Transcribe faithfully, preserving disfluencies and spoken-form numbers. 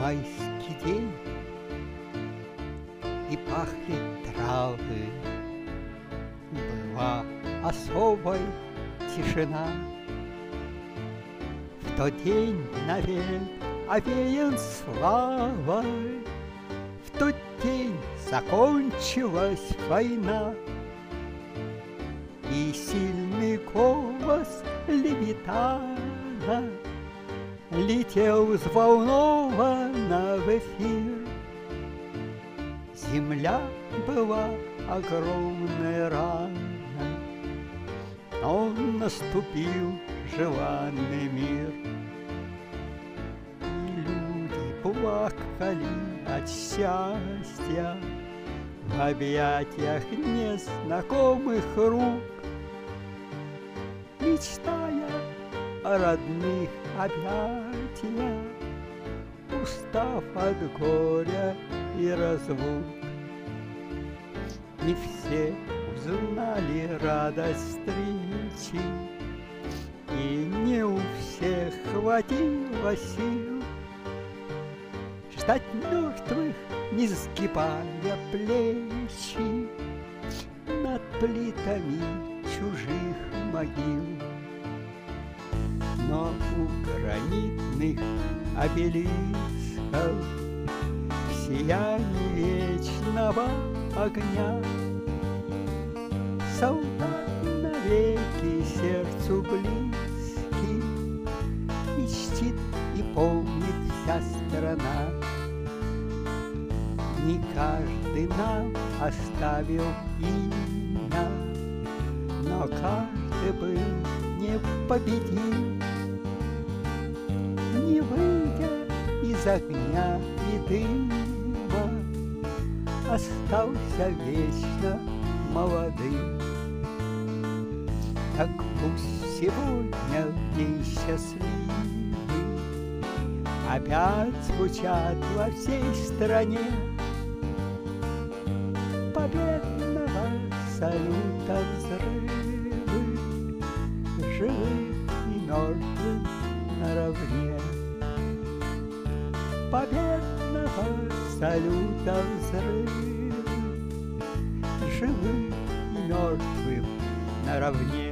майский день, и пахли травы. Была особой тишина. В тот день навек овеян славой, в тот день закончилась война, и сильный голос Левитана летел взволнованно в эфир. Земля была огромной раной, но наступил желанный мир. И люди плакали от счастья в объятиях незнакомых рук, мечтая о родных объятиях, устав от горя и разлук. Не все узнали радость встречи, и не у всех хватило сил ждать мертвых, не сгибая плечи над плитами чужих могил. Но у гранитных обелисков в сиянии вечного огня солдат навеки сердцу близкий, и чтит, и помнит вся страна. Не каждый нам оставил имя, но каждый был непобедим, не выйдя из огня и дыма, остался вечно молодым. Так пусть сегодня в день счастливый опять звучат во всей стране победного салюта взрывы, живым и мертвым наравне. Победного салюта взрывы, живым и мертвым наравне.